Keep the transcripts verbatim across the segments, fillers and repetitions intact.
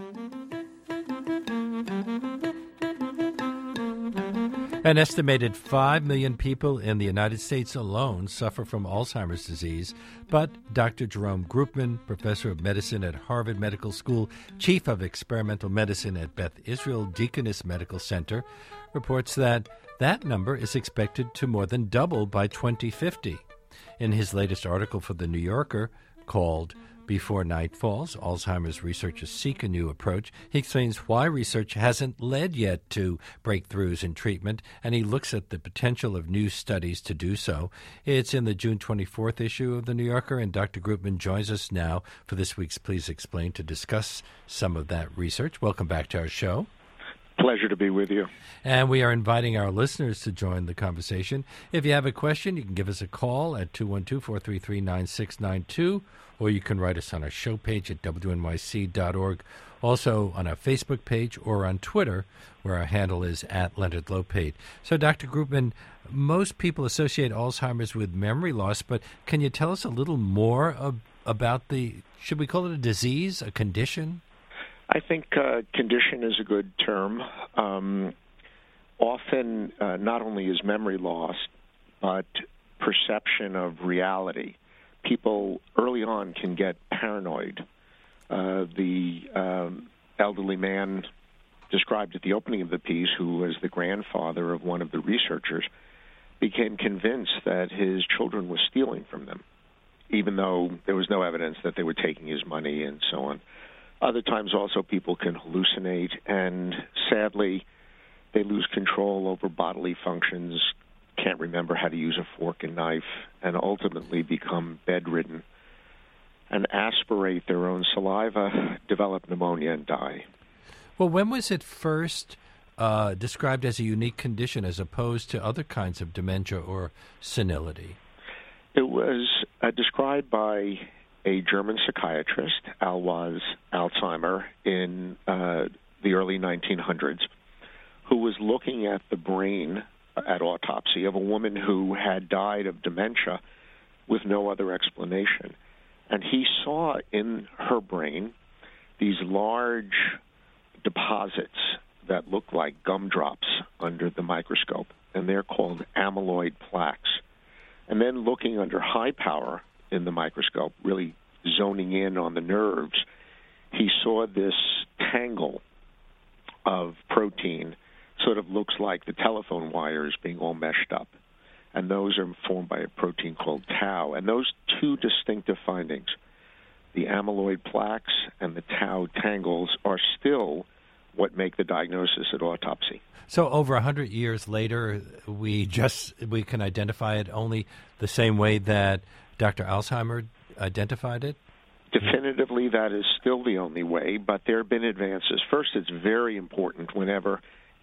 An estimated five million people in the United States alone suffer from Alzheimer's disease, but Doctor Jerome Groopman, professor of medicine at Harvard Medical School, chief of experimental medicine at Beth Israel Deaconess Medical Center, reports that that number is expected to more than double by twenty fifty. In his latest article for The New Yorker, called Before Night Falls, Alzheimer's Researchers Seek a New Approach, he explains why research hasn't led yet to breakthroughs in treatment, and he looks at the potential of new studies to do so. It's in the June twenty-fourth issue of The New Yorker, and Doctor Groopman joins us now for this week's Please Explain to discuss some of that research. Welcome back to our show. Pleasure to be with you. And we are inviting our listeners to join the conversation. If you have a question, you can give us a call at two one two, four three three, nine six nine two, or you can write us on our show page at W N Y C dot org, also on our Facebook page or on Twitter, where our handle is at Leonard Lopate. So, Doctor Groopman, most people associate Alzheimer's with memory loss, but can you tell us a little more ab- about the, should we call it a disease, a condition? I think uh, condition is a good term. Um, often, uh, not only is memory lost, but perception of reality. People early on can get paranoid. Uh, the um, elderly man described at the opening of the piece, who was the grandfather of one of the researchers, became convinced that his children were stealing from them, even though there was no evidence that they were taking his money and so on. Other times also people can hallucinate, and sadly, they lose control over bodily functions, can't remember how to use a fork and knife, and ultimately become bedridden and aspirate their own saliva, develop pneumonia, and die. Well, when was it first uh, described as a unique condition as opposed to other kinds of dementia or senility? It was uh, described by a German psychiatrist, Alois Alzheimer, in uh, the early nineteen hundreds, who was looking at the brain at autopsy of a woman who had died of dementia with no other explanation. And he saw in her brain these large deposits that look like gumdrops under the microscope, and they're called amyloid plaques. And then looking under high power in the microscope, really zoning in on the nerves, he saw this tangle of protein, sort of looks like the telephone wires being all meshed up. And those are formed by a protein called tau. And those two distinctive findings, the amyloid plaques and the tau tangles, are still what make the diagnosis at autopsy. So over one hundred years later, we just we can identify it only the same way that Doctor Alzheimer identified it? Definitively, that is still the only way, but there have been advances. First, it's very important whenever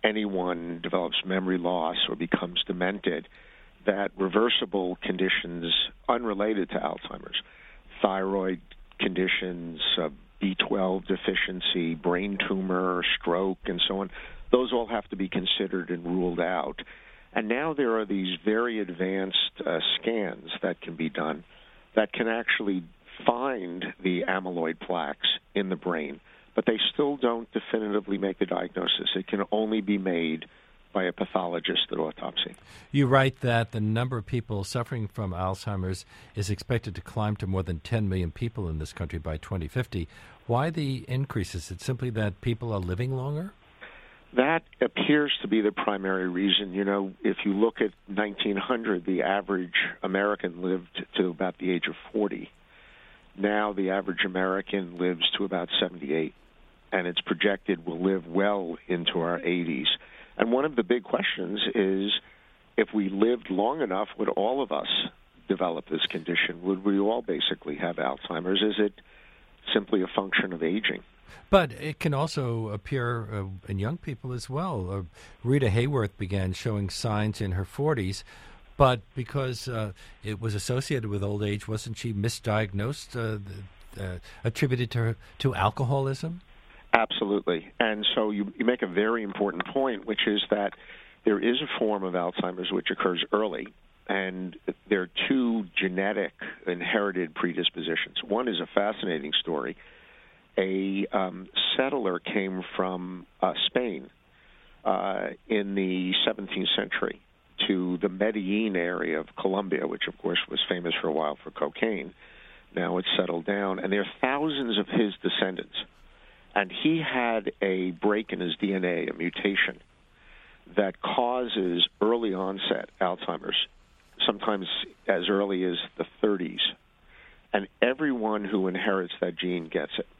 anyone develops memory loss or becomes demented that reversible conditions unrelated to Alzheimer's, thyroid conditions, uh, B twelve deficiency, brain tumor, stroke, and so on, those all have to be considered and ruled out. And now there are these very advanced uh, scans that can be done that can actually find the amyloid plaques in the brain, but they still don't definitively make the diagnosis. It can only be made by a pathologist at autopsy. You write that the number of people suffering from Alzheimer's is expected to climb to more than ten million people in this country by twenty fifty. Why the increase? Is it simply that people are living longer? That appears to be the primary reason. You know, if you look at nineteen hundred, the average American lived to about the age of forty. Now the average American lives to about seventy-eight, and it's projected will live well into our eighties. And one of the big questions is, if we lived long enough, would all of us develop this condition? Would we all basically have Alzheimer's? Is it simply a function of aging? But it can also appear uh, in young people as well. Uh, Rita Hayworth began showing signs in her forties, but because uh, it was associated with old age, wasn't she misdiagnosed, uh, uh, attributed to, to alcoholism? Absolutely. And so you, you make a very important point, which is that there is a form of Alzheimer's which occurs early, and there are two genetic inherited predispositions. One is a fascinating story. a um, settler came from uh, Spain uh, in the seventeenth century to the Medellin area of Colombia, which, of course, was famous for a while for cocaine. Now it's settled down, and there are thousands of his descendants. And he had a break in his D N A, a mutation, that causes early onset Alzheimer's, sometimes as early as the thirties. And everyone who inherits that gene gets it.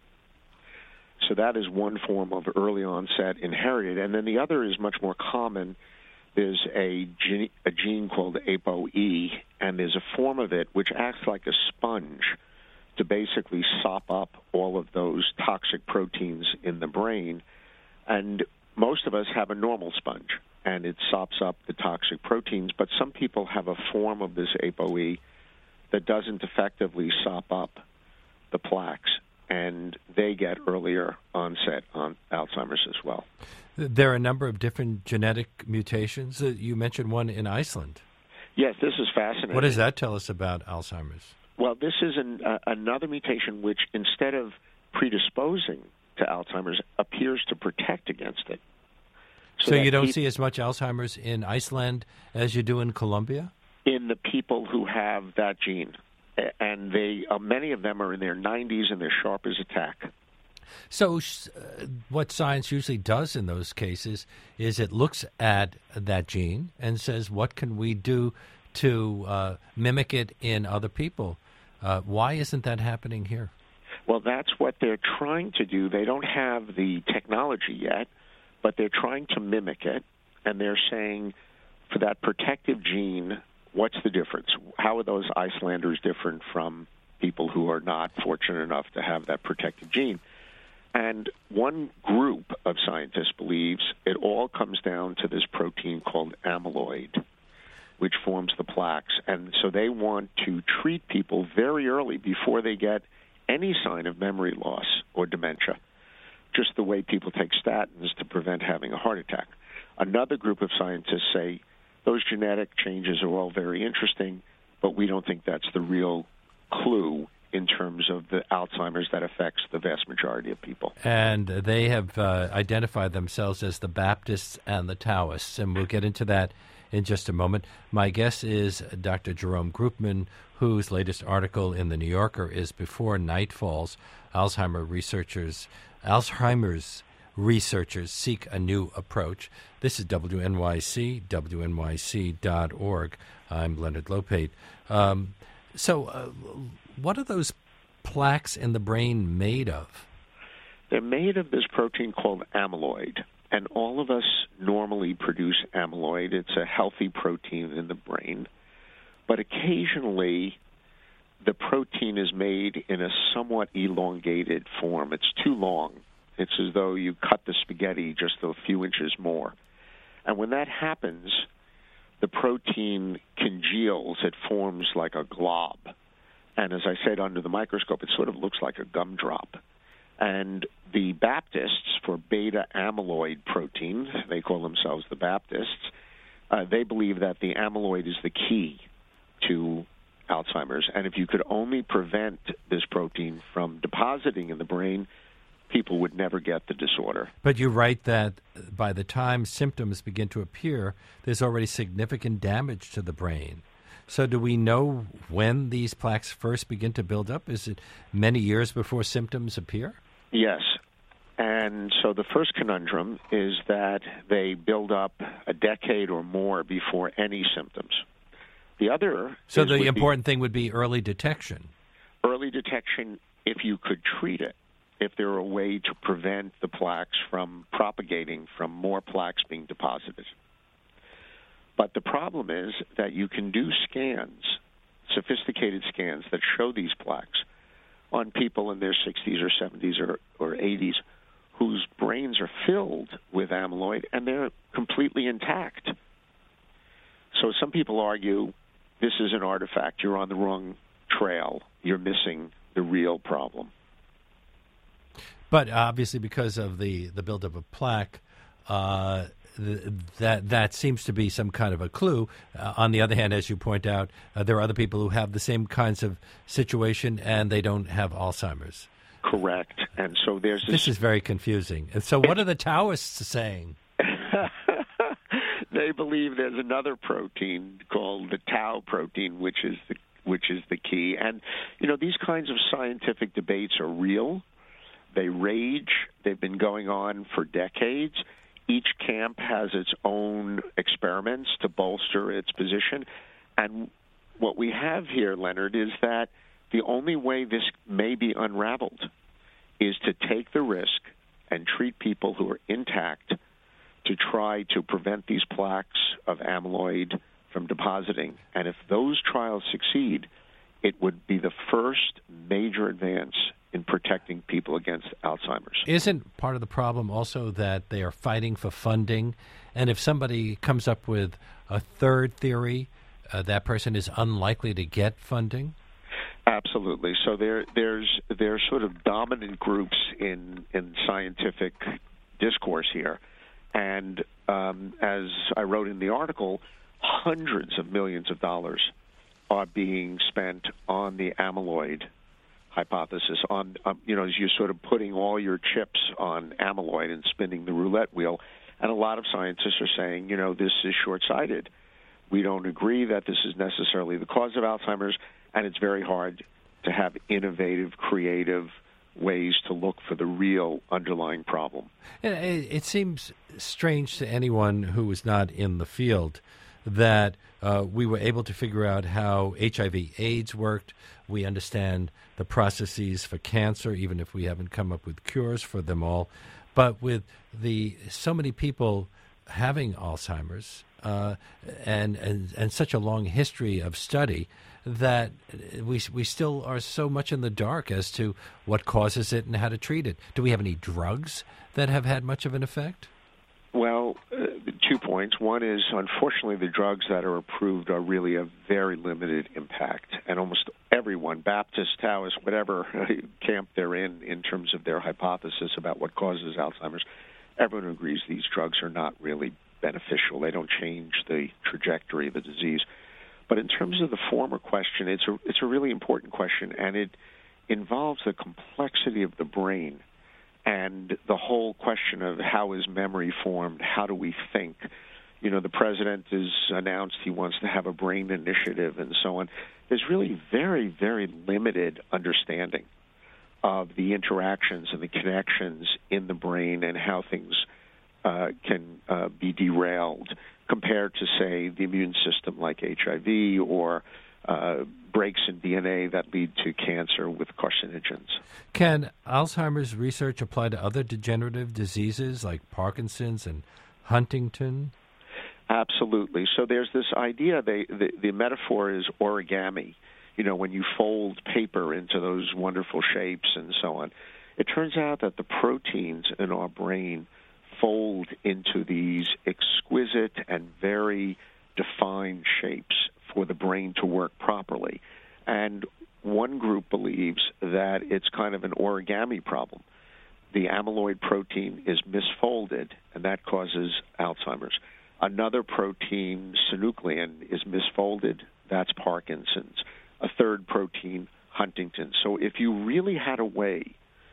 So that is one form of early onset inherited. And then the other is much more common. There's a gene, a gene called A P O E, and there's a form of it which acts like a sponge to basically sop up all of those toxic proteins in the brain. And most of us have a normal sponge, and it sops up the toxic proteins. But some people have a form of this A P O E that doesn't effectively sop up the plaques, and they get earlier onset on Alzheimer's as well. There are a number of different genetic mutations. You mentioned one in Iceland. Yes, this is fascinating. What does that tell us about Alzheimer's? Well, this is an, uh, another mutation which, instead of predisposing to Alzheimer's, appears to protect against it. So, so you don't pe- see as much Alzheimer's in Iceland as you do in Colombia? In the people who have that gene. And they, uh, many of them are in their nineties and they're sharp as a tack. So uh, what science usually does in those cases is it looks at that gene and says, what can we do to uh, mimic it in other people? Uh, why isn't that happening here? Well, that's what they're trying to do. They don't have the technology yet, but they're trying to mimic it. And they're saying for that protective gene, what's the difference? How are those Icelanders different from people who are not fortunate enough to have that protective gene? And one group of scientists believes it all comes down to this protein called amyloid, which forms the plaques. And so they want to treat people very early before they get any sign of memory loss or dementia, just the way people take statins to prevent having a heart attack. Another group of scientists say those genetic changes are all very interesting, but we don't think that's the real clue in terms of the Alzheimer's that affects the vast majority of people. And they have uh, identified themselves as the Baptists and the Taoists, and we'll get into that in just a moment. My guest is Doctor Jerome Groopman, whose latest article in The New Yorker is Before Night Falls, Alzheimer researchers, Alzheimer's researchers seek a new approach. This is W N Y C, W N Y C dot org. I'm Leonard Lopate. Um, so uh, what are those plaques in the brain made of? They're made of this protein called amyloid, and all of us normally produce amyloid. It's a healthy protein in the brain, but occasionally the protein is made in a somewhat elongated form. It's too long. It's as though you cut the spaghetti just a few inches more. And when that happens, the protein congeals. It forms like a glob. And as I said, under the microscope, it sort of looks like a gumdrop. And the Baptists, for beta amyloid protein, they call themselves the Baptists, uh, they believe that the amyloid is the key to Alzheimer's. And if you could only prevent this protein from depositing in the brain, people would never get the disorder. But you write that by the time symptoms begin to appear, there's already significant damage to the brain. So do we know when these plaques first begin to build up? Is it many years before symptoms appear? Yes. And so the first conundrum is that they build up a decade or more before any symptoms. The other... So the important thing would be early detection. Early detection if you could treat it. If there were a way to prevent the plaques from propagating, from more plaques being deposited. But the problem is that you can do scans, sophisticated scans that show these plaques on people in their sixties or seventies or, or eighties whose brains are filled with amyloid and they're completely intact. So some people argue this is an artifact. You're on the wrong trail. You're missing the real problem. But obviously, because of the, the buildup of plaque, uh, th- that that seems to be some kind of a clue. Uh, on the other hand, as you point out, uh, there are other people who have the same kinds of situation and they don't have Alzheimer's. Correct. And so there's this... This is very confusing. And so what are the Taoists saying? They believe there's another protein called the tau protein, which is the which is the key. And, you know, these kinds of scientific debates are real. They rage. They've been going on for decades. Each camp has its own experiments to bolster its position. And what we have here, Leonard, is that the only way this may be unraveled is to take the risk and treat people who are intact to try to prevent these plaques of amyloid from depositing. And if those trials succeed, it would be the first major advance in protecting people against Alzheimer's. Isn't part of the problem also that they are fighting for funding? And if somebody comes up with a third theory, uh, that person is unlikely to get funding? Absolutely. So there, there's there's sort of dominant groups in, in scientific discourse here. And um, as I wrote in the article, hundreds of millions of dollars are being spent on the amyloid hypothesis. On um, you know, as you're sort of putting all your chips on amyloid and spinning the roulette wheel. And a lot of scientists are saying, you know, this is short-sighted. We don't agree that this is necessarily the cause of Alzheimer's, and it's very hard to have innovative, creative ways to look for the real underlying problem. It, it seems strange to anyone who is not in the field that uh, we were able to figure out how H I V AIDS worked. We understand the processes for cancer, even if we haven't come up with cures for them all. But with the so many people having Alzheimer's uh, and, and and such a long history of study, that we we still are so much in the dark as to what causes it and how to treat it. Do we have any drugs that have had much of an effect? Well, uh, two points. One is, unfortunately, the drugs that are approved are really a very limited impact. And almost everyone, Baptist, Taoist, whatever camp they're in, in terms of their hypothesis about what causes Alzheimer's, everyone agrees these drugs are not really beneficial. They don't change the trajectory of the disease. But in terms of the former question, it's a, it's a really important question, and it involves the complexity of the brain and the whole question of how is memory formed, how do we think. You know, the president has announced he wants to have a brain initiative and so on. There's really very, very limited understanding of the interactions and the connections in the brain and how things uh, can uh, be derailed compared to, say, the immune system like H I V or uh, breaks in D N A that lead to cancer with carcinogens. Can Alzheimer's research apply to other degenerative diseases like Parkinson's and Huntington? Absolutely. So there's this idea, they, the, the metaphor is origami. You know, when you fold paper into those wonderful shapes and so on. It turns out that the proteins in our brain fold into these exquisite and very defined shapes for the brain to work properly. And one group believes that it's kind of an origami problem. The amyloid protein is misfolded, and that causes Alzheimer's. Another protein, synuclein, is misfolded. That's Parkinson's. A third protein, Huntington's. So if you really had a way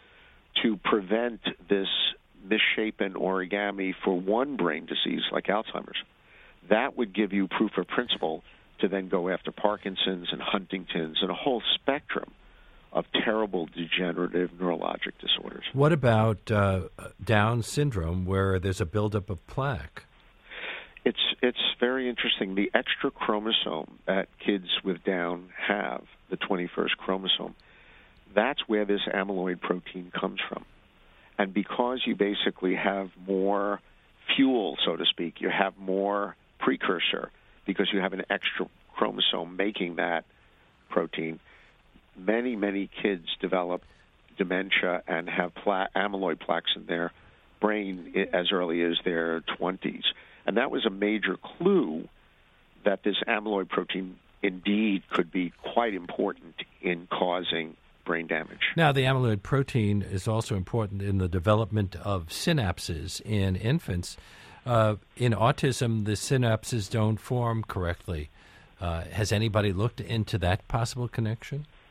to prevent this misshapen origami for one brain disease like Alzheimer's, that would give you proof of principle to then go after Parkinson's and Huntington's and a whole spectrum of terrible degenerative neurologic disorders. What about uh, Down syndrome, where there's a buildup of plaque? It's it's very interesting. The extra chromosome that kids with Down have, the twenty-first chromosome, that's where this amyloid protein comes from. And because you basically have more fuel, so to speak, you have more precursor because you have an extra chromosome making that protein, many, many kids develop dementia and have pla- amyloid plaques in their brain as early as their twenties. And that was a major clue that this amyloid protein indeed could be quite important in causing brain damage. Now, the amyloid protein is also important in the development of synapses in infants. Uh, in autism, the synapses don't form correctly. Uh, has anybody looked into that possible connection?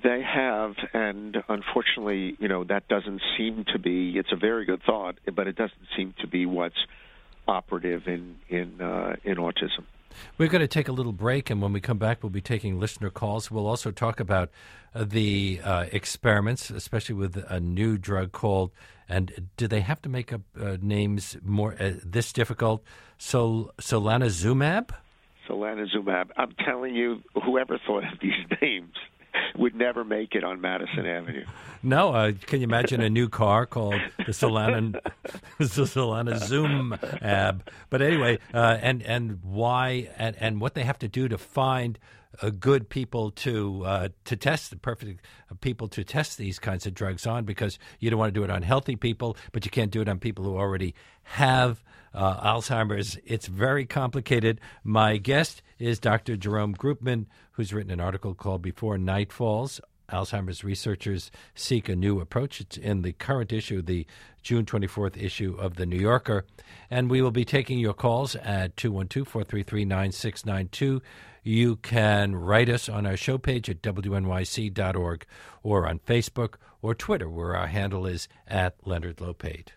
They have, and unfortunately, you know, that doesn't seem to be, it's a very good thought, but it doesn't seem to be what's operative in, in, uh, in autism. We're going to take a little break, and when we come back, we'll be taking listener calls. We'll also talk about uh, the uh, experiments, especially with a new drug called, and do they have to make up uh, names more uh, this difficult, Sol- solanezumab? Solanezumab. I'm telling you, whoever thought of these names would never make it on Madison Avenue. No, uh, can you imagine a new car called the Solana, the Solanezumab? But anyway, uh, and and why and, and what they have to do to find uh, good people to uh, to test the perfect people to test these kinds of drugs on, because you don't want to do it on healthy people, but you can't do it on people who already have uh, Alzheimer's. It's very complicated. My guest is Doctor Jerome Groopman, who's written an article called Before Night Falls, Alzheimer's Researchers Seek a New Approach. It's in the current issue, the June twenty-fourth issue of The New Yorker. And we will be taking your calls at two one two, four three three, nine six nine two. You can write us on our show page at W N Y C dot org or on Facebook or Twitter, where our handle is at Leonard Lopate.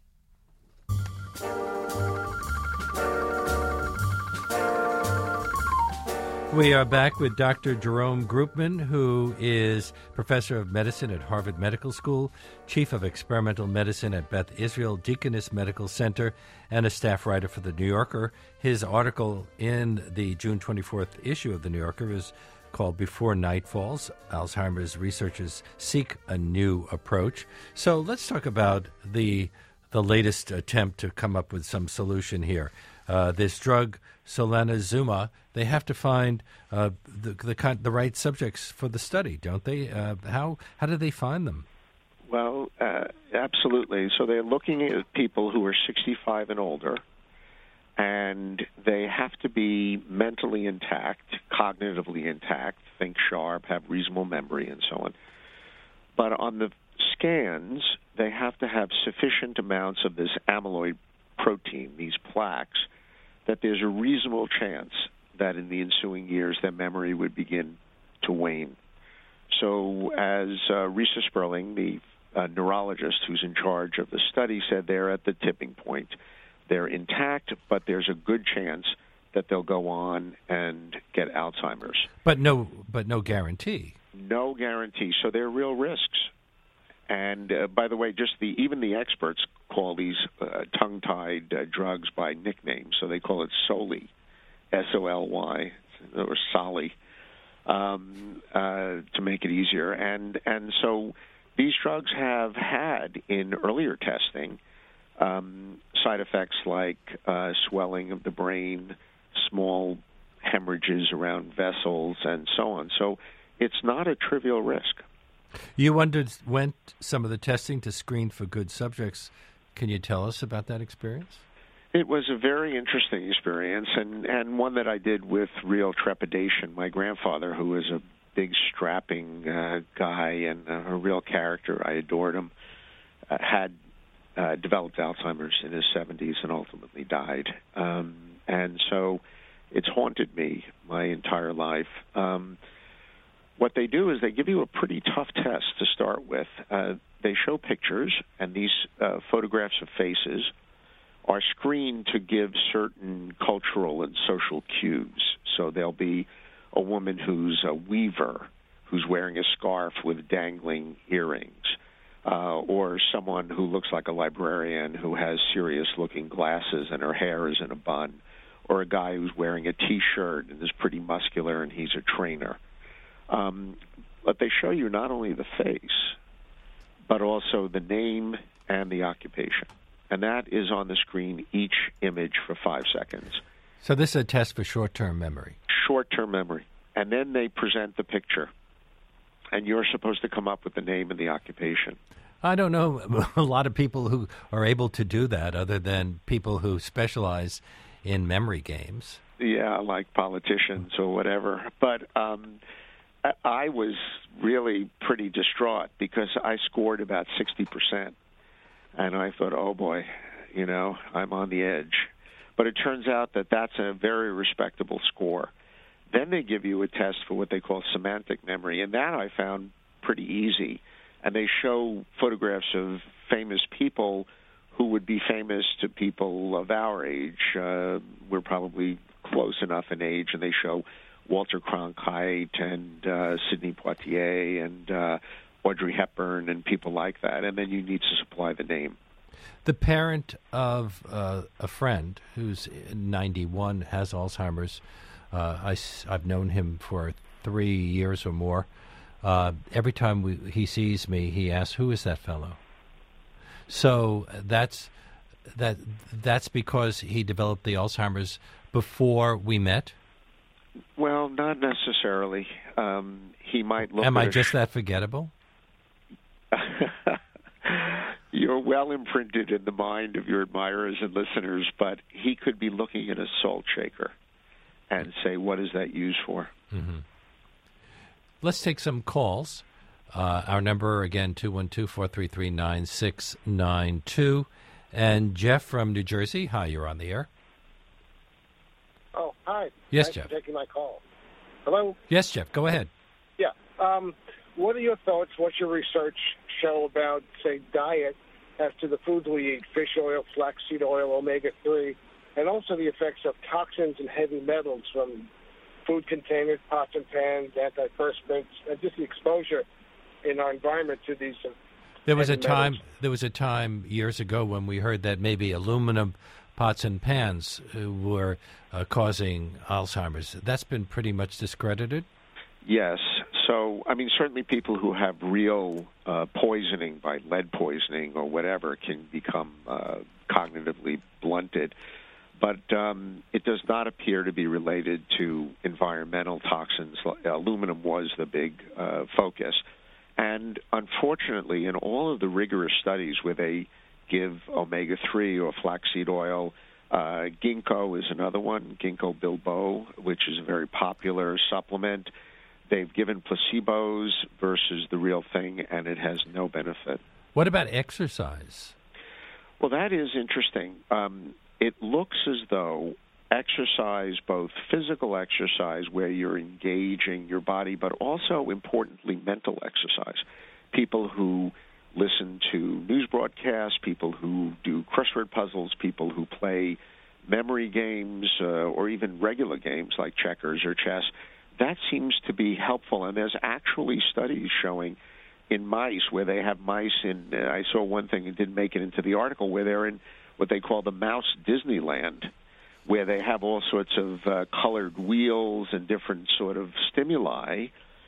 We are back with Doctor Jerome Groopman, who is professor of medicine at Harvard Medical School, chief of experimental medicine at Beth Israel Deaconess Medical Center, and a staff writer for The New Yorker. His article in the June twenty-fourth issue of The New Yorker is called Before Night Falls, Alzheimer's Researchers Seek a New Approach. So let's talk about the the latest attempt to come up with some solution here. Uh, this drug, solanezumab, they have to find uh, the, the the right subjects for the study, don't they? Uh, how how do they find them? Well, uh, absolutely. So they're looking at people who are sixty-five and older, and they have to be mentally intact, cognitively intact, think sharp, have reasonable memory, and so on. But on the scans, they have to have sufficient amounts of this amyloid protein, these plaques, that there's a reasonable chance that in the ensuing years their memory would begin to wane. So as uh, Risa Sperling, the uh, neurologist who's in charge of the study, said, they're at the tipping point. They're intact, but there's a good chance that they'll go on and get Alzheimer's. But no, but no guarantee. No guarantee. So there are real risks. And uh, by the way, just the even the experts call these uh, tongue-tied uh, drugs by nicknames. So they call it Soli, S O L Y, or Soli, um, uh, to make it easier. And and so these drugs have had in earlier testing um, side effects like uh, swelling of the brain, small hemorrhages around vessels, and so on. So it's not a trivial risk. You underwent some of the testing to screen for good subjects. Can you tell us about that experience? It was a very interesting experience, and, and one that I did with real trepidation. My grandfather, who was a big, strapping uh, guy and a real character, I adored him, uh, had uh, developed Alzheimer's in his seventies and ultimately died. Um, and so it's haunted me my entire life. Um, What they do is they give you a pretty tough test to start with. Uh, they show pictures, and these uh, photographs of faces are screened to give certain cultural and social cues. So there'll be a woman who's a weaver, who's wearing a scarf with dangling earrings, uh, or someone who looks like a librarian who has serious-looking glasses and her hair is in a bun, or a guy who's wearing a T-shirt and is pretty muscular and he's a trainer. Um, but they show you not only the face, but also the name and the occupation. And that is on the screen, each image for five seconds. So this is a test for short-term memory. Short-term memory. And then they present the picture. And you're supposed to come up with the name and the occupation. I don't know a lot of people who are able to do that other than people who specialize in memory games. Yeah, like politicians or whatever. But um, I was really pretty distraught because I scored about sixty percent. And I thought, oh, boy, you know, I'm on the edge. But it turns out that that's a very respectable score. Then they give you a test for what they call semantic memory, and that I found pretty easy. And they show photographs of famous people who would be famous to people of our age. Uh, we're probably close enough in age, and they show Walter Cronkite and uh, Sidney Poitier and uh, Audrey Hepburn and people like that, and then you need to supply the name. The parent of uh, a friend who's ninety-one has Alzheimer's. Uh, I, I've known him for three years or more. Uh, every time we, he sees me, he asks, "Who is that fellow?" So that's that. That's because he developed the Alzheimer's before we met. Well, not necessarily. Um, he might look. Am I at just sh- that forgettable? You're well imprinted in the mind of your admirers and listeners, but he could be looking at a salt shaker and say, "What is that used for?" Mm-hmm. Let's take some calls. Uh, our number, again, two one two, four three three, nine six nine two. And Jeff from New Jersey. Hi, you're on the air. Oh, hi. Yes, Thanks Jeff. for taking my call. Hello? Yes, Jeff, go ahead. Yeah. Um, what are your thoughts? What's your research show about, say, diet as to the foods we eat, fish oil, flaxseed oil, omega three, and also the effects of toxins and heavy metals from food containers, pots and pans, antiperspirants, and just the exposure in our environment to these uh, There was a heavy time. metals? There was a time years ago when we heard that maybe aluminum pots and pans uh, were uh, causing Alzheimer's. That's been pretty much discredited. Yes. So, I mean, certainly people who have real uh, poisoning by lead poisoning or whatever can become uh, cognitively blunted. But um, it does not appear to be related to environmental toxins. Aluminum was the big uh, focus. And unfortunately, in all of the rigorous studies where they give omega three or flaxseed oil, uh, ginkgo is another one, ginkgo biloba, which is a very popular supplement. They've given placebos versus the real thing, and it has no benefit. What about exercise? Well, that is interesting. Um, it looks as though exercise, both physical exercise where you're engaging your body, but also, importantly, mental exercise. People who listen to news broadcasts, people who do crossword puzzles, people who play memory games, uh, or even regular games like checkers or chess, that seems to be helpful. And there's actually studies showing in mice where they have mice in, uh, I saw one thing that didn't make it into the article, where they're in what they call the mouse Disneyland, where they have all sorts of uh, colored wheels and different sort of stimuli,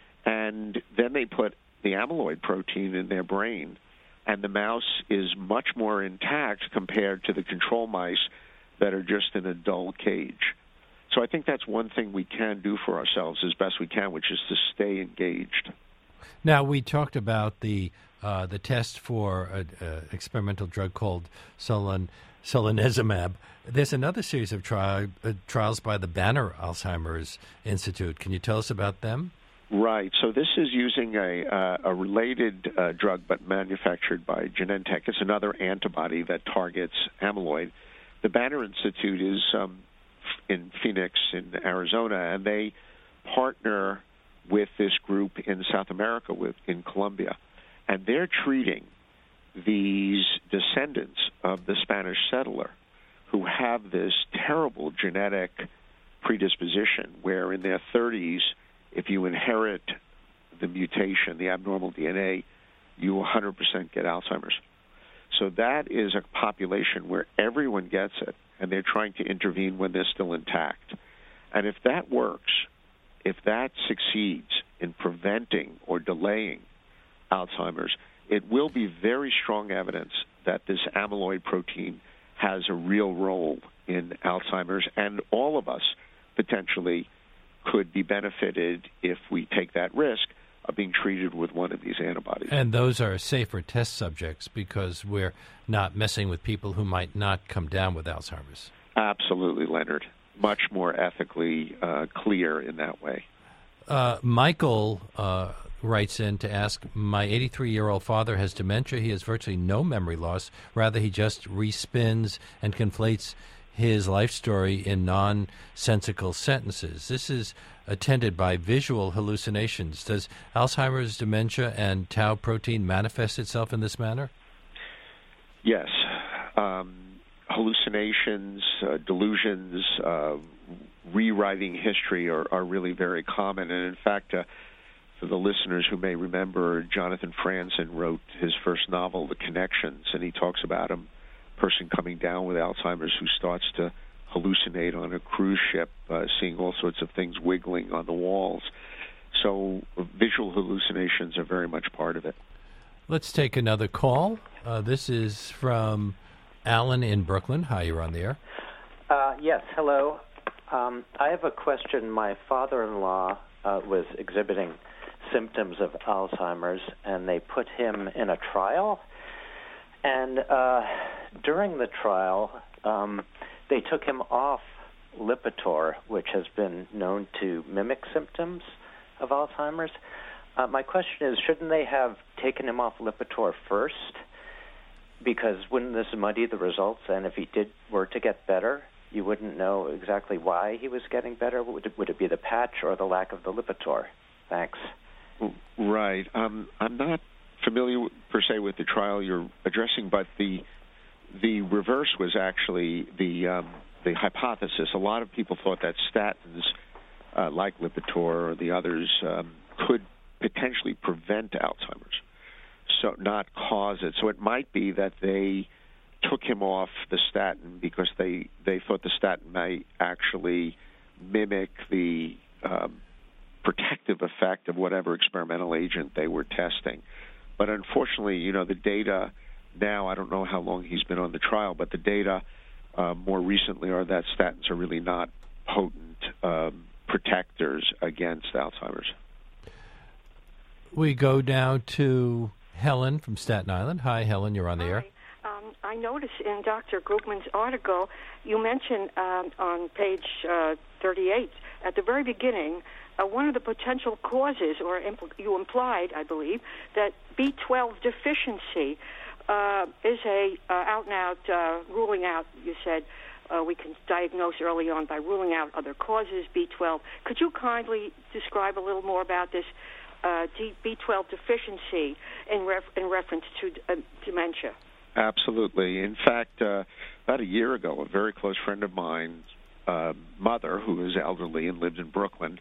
and then they put the amyloid protein in their brain, and the mouse is much more intact compared to the control mice that are just in a dull cage. So I think that's one thing we can do for ourselves as best we can, which is to stay engaged. Now, we talked about the uh, the test for an experimental drug called solan, solanezumab. There's another series of tri- uh, trials by the Banner Alzheimer's Institute. Can you tell us about them? Right. So this is using a, uh, a related uh, drug but manufactured by Genentech. It's another antibody that targets amyloid. The Banner Institute is um, in Phoenix, in Arizona, and they partner with this group in South America, with in Colombia. And they're treating these descendants of the Spanish settler who have this terrible genetic predisposition where in their thirties, if you inherit the mutation, the abnormal D N A, you one hundred percent get Alzheimer's. So that is a population where everyone gets it, and they're trying to intervene when they're still intact. And if that works, if that succeeds in preventing or delaying Alzheimer's, it will be very strong evidence that this amyloid protein has a real role in Alzheimer's, and all of us potentially could be benefited if we take that risk of being treated with one of these antibodies. And those are safer test subjects because we're not messing with people who might not come down with Alzheimer's. Absolutely, Leonard. Much more ethically uh, clear in that way. Uh, Michael uh, writes in to ask, my eighty-three-year-old father has dementia. He has virtually no memory loss. Rather, he just respins and conflates his life story in nonsensical sentences. This is attended by visual hallucinations. Does Alzheimer's, dementia, and tau protein manifest itself in this manner? Yes. Um, hallucinations, uh, delusions, uh, rewriting history are, are really very common. And in fact, uh, for the listeners who may remember, Jonathan Franzen wrote his first novel, The Connections, and he talks about a person coming down with Alzheimer's who starts to hallucinate on a cruise ship, uh, seeing all sorts of things wiggling on the walls. So uh, visual hallucinations are very much part of it. Let's take another call. Uh, this is from Alan in Brooklyn. Hi, you're on the air. Uh, yes, hello. Um, I have a question. My father-in-law uh, was exhibiting symptoms of Alzheimer's, and they put him in a trial. And uh, during the trial, um, they took him off Lipitor, which has been known to mimic symptoms of Alzheimer's. Uh, my question is, shouldn't they have taken him off Lipitor first? Because wouldn't this muddy the results? And if he did were to get better, you wouldn't know exactly why he was getting better. Would it, would it be the patch or the lack of the Lipitor? Thanks. Right. Um, I'm not familiar per se with the trial you're addressing, but the the reverse was actually the um, the hypothesis. A lot of people thought that statins, uh, like Lipitor or the others, um, could potentially prevent Alzheimer's, so not cause it. So it might be that they took him off the statin because they, they thought the statin might actually mimic the um, protective effect of whatever experimental agent they were testing. But unfortunately, you know, the data now, I don't know how long he's been on the trial, but the data uh, more recently are that statins are really not potent um, protectors against Alzheimer's. We go down to Helen from Staten Island. Hi, Helen, you're on the Hi. air. Um, I noticed in Doctor Groopman's article, you mentioned um, on page uh, thirty-eight, at the very beginning, uh, one of the potential causes, or impl- you implied, I believe, that B twelve deficiency uh, is a uh, out-and-out uh, ruling out, you said, uh, we can diagnose early on by ruling out other causes, B twelve. Could you kindly describe a little more about this uh, B twelve deficiency in, ref- in reference to uh, dementia? Absolutely. In fact, uh, about a year ago, a very close friend of mine's uh, mother, who is elderly and lived in Brooklyn,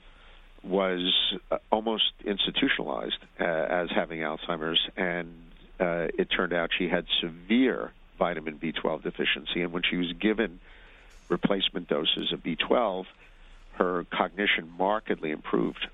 was uh, almost institutionalized uh, as having Alzheimer's, and uh, it turned out she had severe vitamin B twelve deficiency, and when she was given replacement doses of B twelve, her cognition markedly improved.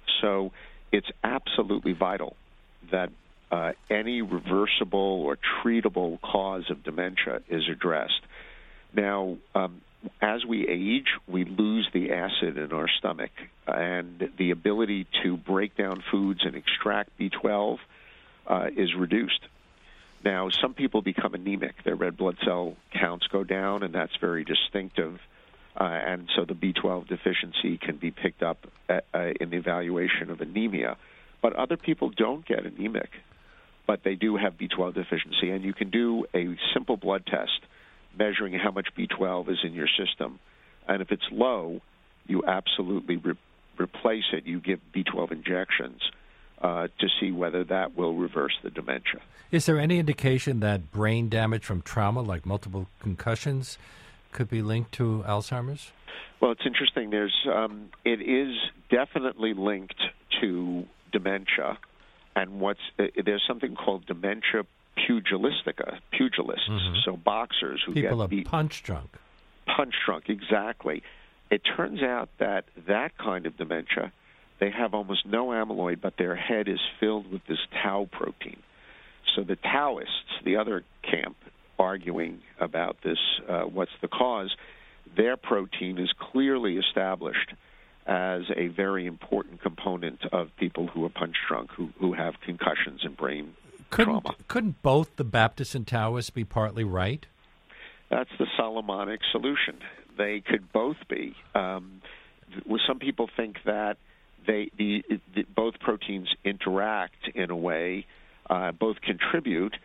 So it's absolutely vital that uh, any reversible or treatable cause of dementia is addressed. Now, um, as we age, we lose the acid in our stomach, and the ability to break down foods and extract B twelve uh, is reduced. Now, some people become anemic. Their red blood cell counts go down, and that's very distinctive. Uh, and so the B twelve deficiency can be picked up at, uh, in the evaluation of anemia. But other people don't get anemic, but they do have B twelve deficiency. And you can do a simple blood test measuring how much B twelve is in your system. And if it's low, you absolutely re- replace it. You give B twelve injections uh, to see whether that will reverse the dementia. Is there any indication that brain damage from trauma, like multiple concussions, could be linked to Alzheimer's? Well, it's interesting. There's um, it is definitely linked to dementia, and what's uh, there's something called dementia pugilistica, pugilists, mm-hmm. so boxers who people get are beat, punch drunk. Punch drunk, exactly. It turns out that that kind of dementia, they have almost no amyloid, but their head is filled with this tau protein. So the Taoists, the other camp, arguing about this, uh, what's the cause, their protein is clearly established as a very important component of people who are punch drunk, who, who have concussions and brain couldn't, trauma. Couldn't both the Baptists and Taoists be partly right? That's the Solomonic solution. They could both be. Um, some people think that they the, the both proteins interact in a way, uh, both contribute,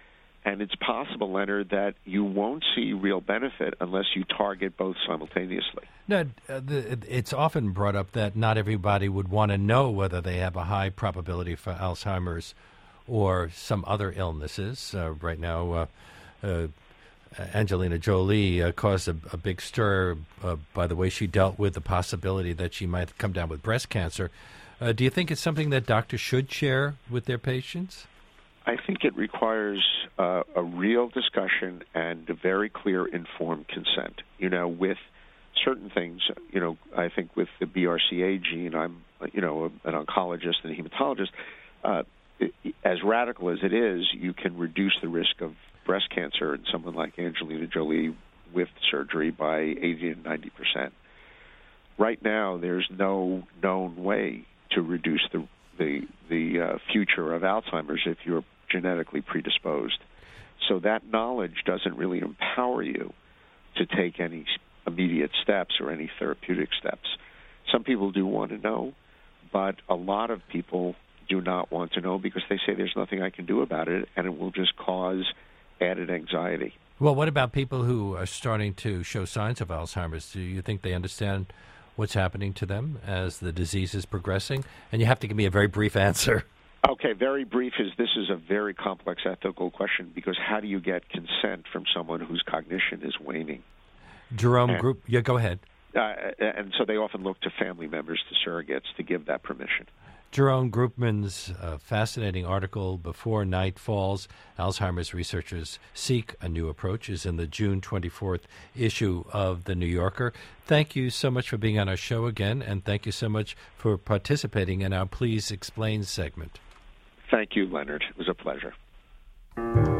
And it's possible, Leonard, that you won't see real benefit unless you target both simultaneously. No, uh, the, it's often brought up that not everybody would want to know whether they have a high probability for Alzheimer's or some other illnesses. Uh, right now, uh, uh, Angelina Jolie uh, caused a, a big stir uh, by the way she dealt with the possibility that she might come down with breast cancer. Uh, do you think it's something that doctors should share with their patients? I think it requires uh, a real discussion and a very clear informed consent. You know, with certain things, you know, I think with the B R C A gene, I'm, you know, an oncologist and a hematologist. Uh, it, as radical as it is, you can reduce the risk of breast cancer in someone like Angelina Jolie with surgery by eighty to ninety percent. Right now, there's no known way to reduce the the the uh, future of Alzheimer's if you're genetically predisposed. So that knowledge doesn't really empower you to take any immediate steps or any therapeutic steps. Some people do want to know, but a lot of people do not want to know because they say there's nothing I can do about it, and it will just cause added anxiety. Well, what about people who are starting to show signs of Alzheimer's? Do you think they understand what's happening to them as the disease is progressing? And you have to give me a very brief answer. Okay, very brief is this is a very complex ethical question because how do you get consent from someone whose cognition is waning? Jerome and, Group, yeah, go ahead. Uh, and so they often look to family members, to surrogates, to give that permission. Jerome Groopman's uh, fascinating article, Before Night Falls, Alzheimer's Researchers Seek a New Approach, is in the June twenty-fourth issue of The New Yorker. Thank you so much for being on our show again, and thank you so much for participating in our Please Explain segment. Thank you, Leonard. It was a pleasure.